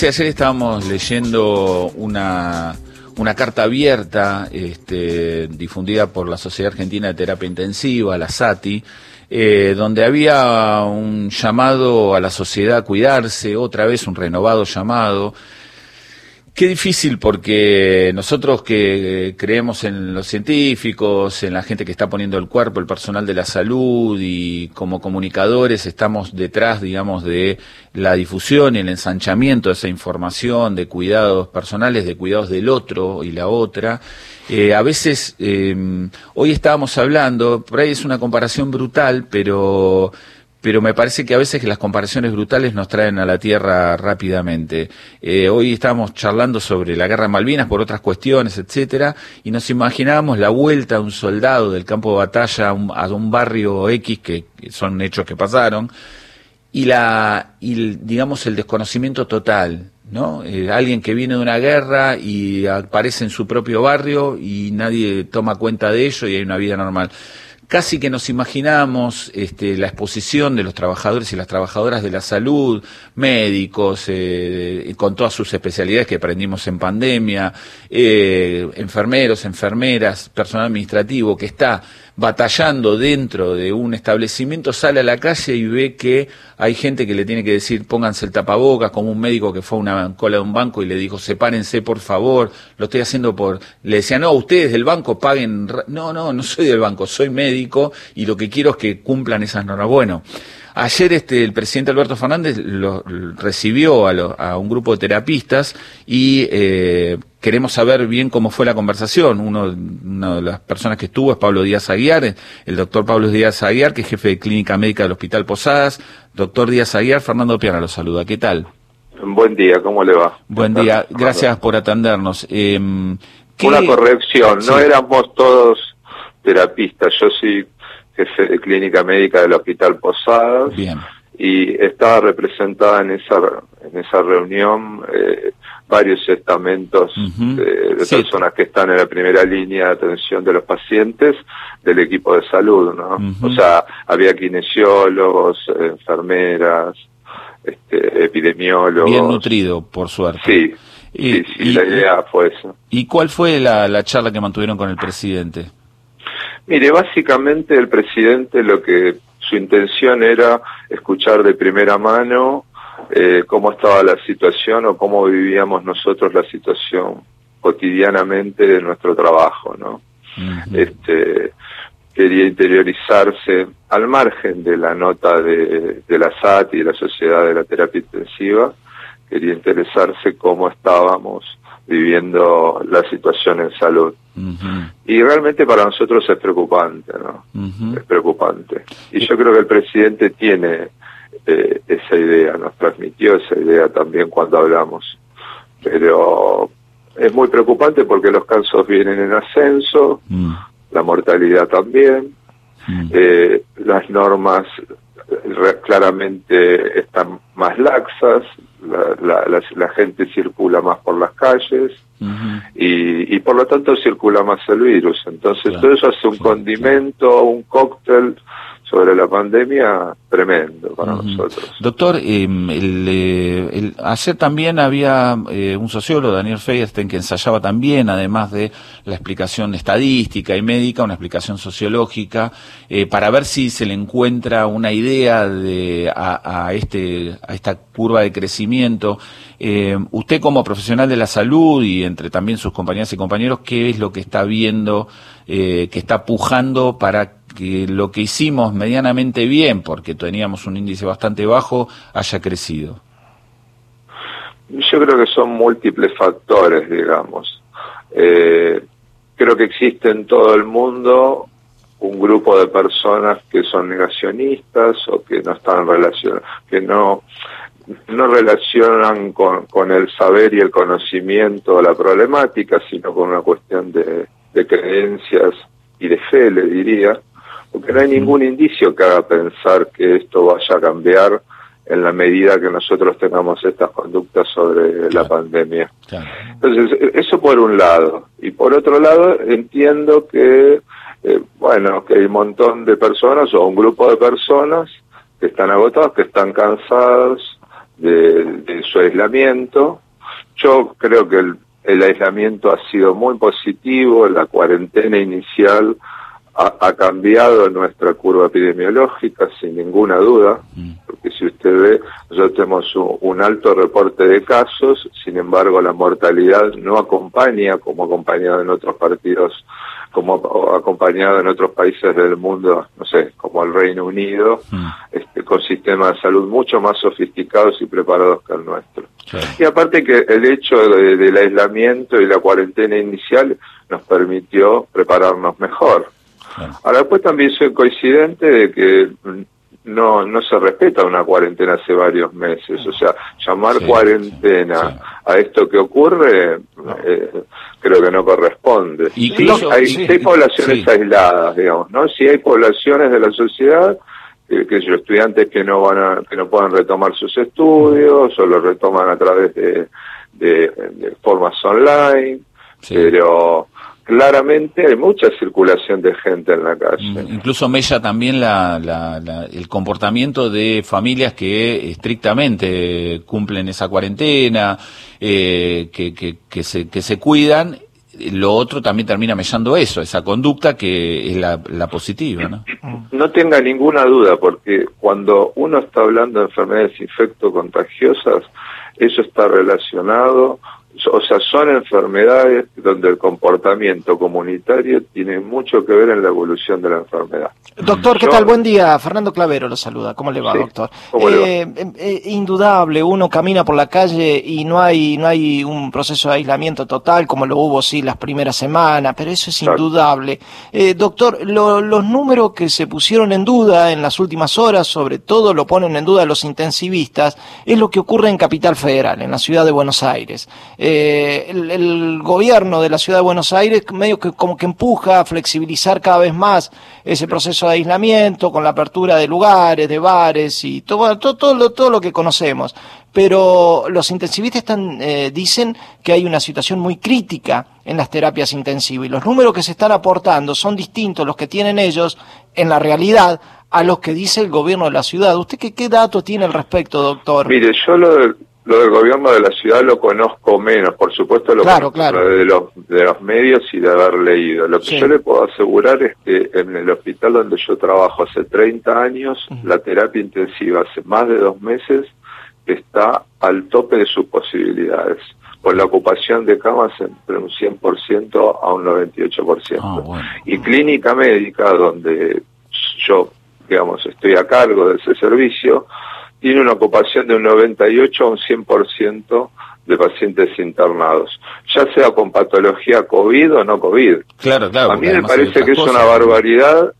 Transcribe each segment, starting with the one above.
Sí, ayer estábamos leyendo una carta abierta difundida por la Sociedad Argentina de Terapia Intensiva, la SATI, donde había un llamado a la sociedad a cuidarse, otra vez un renovado llamado. Qué difícil, porque nosotros que creemos en los científicos, en la gente que está poniendo el cuerpo, el personal de la salud, y como comunicadores estamos detrás, digamos, de la difusión y el ensanchamiento de esa información, de cuidados personales, de cuidados del otro y la otra. A veces, hoy estábamos hablando, por ahí es una comparación brutal, pero me parece que a veces las comparaciones brutales nos traen a la tierra rápidamente. Hoy estábamos charlando sobre la guerra de Malvinas por otras cuestiones, etcétera, y nos imaginábamos la vuelta de un soldado del campo de batalla a un barrio X, que son hechos que pasaron, y digamos el desconocimiento total, ¿no? Alguien que viene de una guerra y aparece en su propio barrio y nadie toma cuenta de ello y hay una vida normal. Casi que nos imaginamos la exposición de los trabajadores y las trabajadoras de la salud, médicos, con todas sus especialidades que aprendimos en pandemia, enfermeros, enfermeras, personal administrativo que está batallando dentro de un establecimiento, sale a la calle y ve que hay gente que le tiene que decir pónganse el tapabocas, como un médico que fue a una cola de un banco y le dijo sepárense por favor, lo estoy haciendo le decía no, ustedes del banco paguen, no soy del banco, soy médico y lo que quiero es que cumplan esas normas. Bueno, ayer el presidente Alberto Fernández recibió a un grupo de terapistas y queremos saber bien cómo fue la conversación. Una de las personas que estuvo es Pablo Díaz Aguiar, el doctor Pablo Díaz Aguiar, que es jefe de clínica médica del Hospital Posadas. Doctor Díaz Aguiar, Fernando Piana lo saluda. ¿Qué tal? Buen día, ¿cómo le va? Buen día, gracias por atendernos. Una corrección, no éramos todos terapistas, yo soy jefe de clínica médica del Hospital Posadas. Bien. Y estaba representada en esa reunión varios estamentos de personas que están en la primera línea de atención de los pacientes del equipo de salud, ¿no? O sea, había kinesiólogos, enfermeras, epidemiólogos. Bien nutrido, por suerte. Sí, la idea fue eso. ¿Y cuál fue la charla que mantuvieron con el presidente? Mire, básicamente el presidente su intención era escuchar de primera mano cómo estaba la situación o cómo vivíamos nosotros la situación cotidianamente de nuestro trabajo, ¿no? Quería interiorizarse al margen de la nota de la SAT y de la Sociedad de la Terapia Intensiva, quería interesarse cómo estábamos viviendo la situación en salud. Y realmente para nosotros es preocupante, ¿no? Es preocupante. Y yo creo que el presidente tiene esa idea, nos transmitió esa idea también cuando hablamos. Pero es muy preocupante porque los casos vienen en ascenso, la mortalidad también, las normas claramente están más laxas, la gente circula más por las calles y por lo tanto circula más el virus. Entonces todo eso hace un condimento, un cóctel sobre la pandemia tremendo para nosotros. Doctor, ayer también había un sociólogo, Daniel Feierstein, que ensayaba también, además de la explicación estadística y médica, una explicación sociológica, para ver si se le encuentra una idea a esta curva de crecimiento. Usted como profesional de la salud y entre también sus compañeras y compañeros, ¿qué es lo que está viendo, que está pujando para que lo que hicimos medianamente bien, porque teníamos un índice bastante bajo, haya crecido? Yo creo que son múltiples factores, digamos. Creo que existe en todo el mundo un grupo de personas que son negacionistas o que no están relacionadas, que no relacionan con el saber y el conocimiento de la problemática, sino con una cuestión de creencias y de fe, le diría, porque no hay ningún indicio que haga pensar que esto vaya a cambiar en la medida que nosotros tengamos estas conductas sobre la pandemia. Entonces, eso por un lado. Y por otro lado, entiendo que, que hay un montón de personas o un grupo de personas que están agotados, que están cansados de su aislamiento. Yo creo que el aislamiento ha sido muy positivo, la cuarentena inicial ha cambiado nuestra curva epidemiológica, sin ninguna duda, porque si usted ve, nosotros tenemos un alto reporte de casos, sin embargo la mortalidad no acompaña, como ha acompañado en otros partidos, como ha acompañado en otros países del mundo, no sé, como el Reino Unido, con sistemas de salud mucho más sofisticados y preparados que el nuestro. Claro. Y aparte que el hecho del aislamiento y la cuarentena inicial nos permitió prepararnos mejor. Claro. Ahora, después también soy coincidente de que no se respeta una cuarentena hace varios meses. O sea, llamar cuarentena a esto que ocurre, creo que no corresponde. Incluso, Si hay poblaciones aisladas, digamos, ¿no? Si hay poblaciones de la sociedad, que estudiantes que no puedan retomar sus estudios, o lo retoman a través de formas online, pero claramente hay mucha circulación de gente en la calle. Incluso mella también el comportamiento de familias que estrictamente cumplen esa cuarentena, que se cuidan. Lo otro también termina mellando eso, esa conducta que es la positiva, ¿no? No tenga ninguna duda, porque cuando uno está hablando de enfermedades infectocontagiosas, eso está relacionado. O sea, son enfermedades donde el comportamiento comunitario tiene mucho que ver en la evolución de la enfermedad. Doctor, ¿qué tal? Buen día. Fernando Clavero lo saluda. ¿Cómo le va, doctor? ¿Cómo le va? Indudable, uno camina por la calle y no hay un proceso de aislamiento total como lo hubo, sí, las primeras semanas, pero eso es indudable. Doctor, los números que se pusieron en duda en las últimas horas, sobre todo lo ponen en duda los intensivistas, es lo que ocurre en Capital Federal, en la ciudad de Buenos Aires. El gobierno de la ciudad de Buenos Aires medio que como que empuja a flexibilizar cada vez más ese proceso de aislamiento con la apertura de lugares, de bares y todo lo que conocemos. Pero los intensivistas dicen que hay una situación muy crítica en las terapias intensivas y los números que se están aportando son distintos los que tienen ellos en la realidad a los que dice el gobierno de la ciudad. ¿Usted qué datos tiene al respecto, doctor? Mire, yo lo del gobierno de la ciudad lo conozco menos, por supuesto lo conozco de los medios y de haber leído. Lo que yo le puedo asegurar es que en el hospital donde yo trabajo hace 30 años, la terapia intensiva hace más de 2 meses está al tope de sus posibilidades, con la ocupación de camas entre un 100% a un 98%. Bueno. Y clínica médica, donde yo, digamos, estoy a cargo de ese servicio, tiene una ocupación de un 98 a un 100% de pacientes internados, ya sea con patología COVID o no COVID. Claro. A mí me parece que es una barbaridad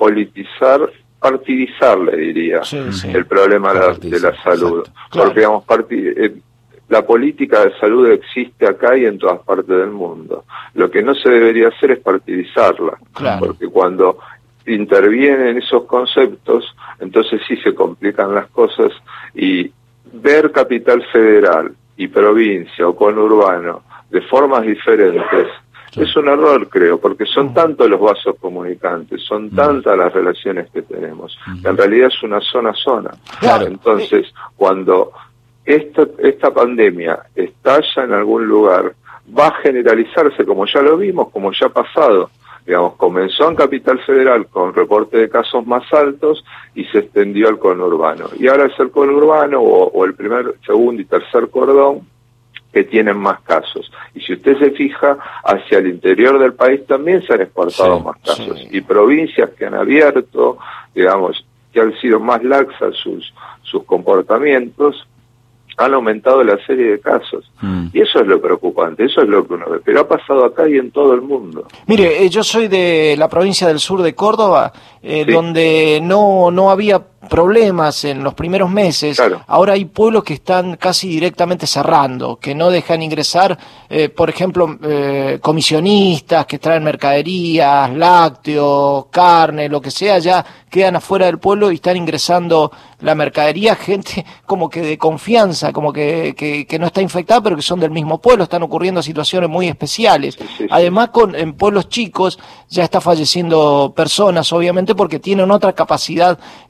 partidizar, le diría, el problema de la salud. Claro. Porque, digamos, la política de salud existe acá y en todas partes del mundo. Lo que no se debería hacer es partidizarla, porque cuando intervienen esos conceptos, entonces sí se complican las cosas, y ver Capital Federal y provincia o conurbano de formas diferentes es un error, creo, porque son tantos los vasos comunicantes, son tantas las relaciones que tenemos, que en realidad es una zona. Claro. Entonces, cuando esta pandemia estalla en algún lugar, va a generalizarse, como ya lo vimos, como ya ha pasado. Digamos, comenzó en Capital Federal con reporte de casos más altos y se extendió al conurbano. Y ahora es el conurbano o el primer, segundo y tercer cordón que tienen más casos. Y si usted se fija, hacia el interior del país también se han exportado más casos. Y provincias que han abierto, digamos, que han sido más laxas sus comportamientos, han aumentado la serie de casos. Y eso es lo preocupante, eso es lo que uno ve. Pero ha pasado acá y en todo el mundo. Mire, yo soy de la provincia del sur de Córdoba, donde no había problemas en los primeros meses. Claro. Ahora hay pueblos que están casi directamente cerrando, que no dejan ingresar, por ejemplo, comisionistas que traen mercaderías, lácteos, carne, lo que sea, ya quedan afuera del pueblo y están ingresando la mercadería, gente como que de confianza, como que no está infectada, pero que son del mismo pueblo. Están ocurriendo situaciones muy especiales. Además, en pueblos chicos ya está falleciendo personas, obviamente, porque tienen otra capacidad en los sistemas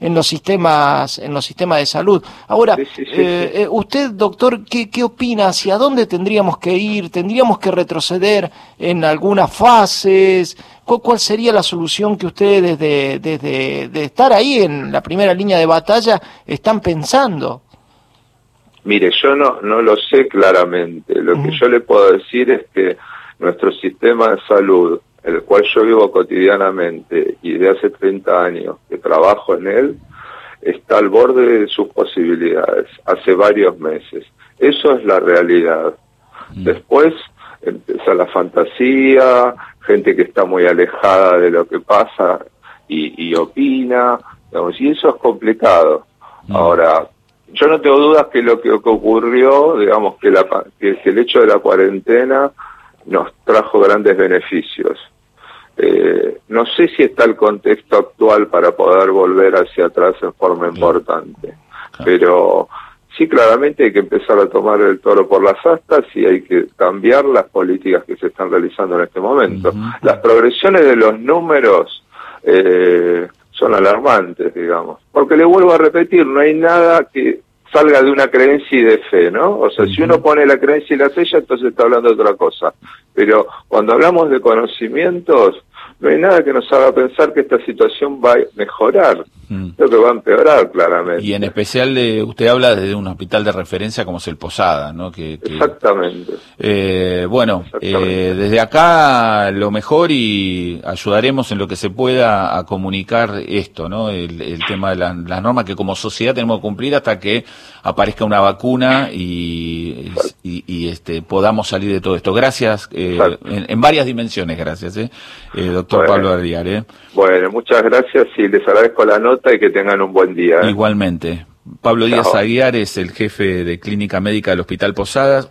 sistemas de salud. Ahora, usted, doctor, ¿qué opina? ¿Hacia dónde tendríamos que ir? ¿Tendríamos que retroceder en algunas fases? ¿Cuál sería la solución que ustedes desde estar ahí en la primera línea de batalla están pensando? Mire, yo no lo sé claramente. Lo que yo le puedo decir es que nuestro sistema de salud, el cual yo vivo cotidianamente y de hace 30 años que trabajo en él, está al borde de sus posibilidades, hace varios meses. Eso es la realidad. Después empieza la fantasía, gente que está muy alejada de lo que pasa y opina, digamos, y eso es complicado. Ahora, yo no tengo dudas que lo que ocurrió, digamos, que el hecho de la cuarentena nos trajo grandes beneficios. No sé si está el contexto actual para poder volver hacia atrás en forma importante, pero sí, claramente hay que empezar a tomar el toro por las astas y hay que cambiar las políticas que se están realizando en este momento. Las progresiones de los números son alarmantes, digamos, porque le vuelvo a repetir, no hay nada que salga de una creencia y de fe, ¿no? O sea, si uno pone la creencia y la fe, ya entonces está hablando de otra cosa. Pero cuando hablamos de conocimientos, no hay nada que nos haga pensar que esta situación va a mejorar. Creo que va a empeorar, claramente. Y en especial, usted habla desde un hospital de referencia como es el Posada, ¿no? Exactamente. Bueno, desde acá lo mejor y ayudaremos en lo que se pueda a comunicar esto, ¿no? El tema de las normas que como sociedad tenemos que cumplir hasta que aparezca una vacuna y podamos salir de todo esto. Gracias, en varias dimensiones, gracias, doctor Pablo Aguiar. Bueno, muchas gracias y les agradezco la nota y que tengan un buen día. Igualmente. Pablo Díaz Aguiar es el jefe de Clínica Médica del Hospital Posadas.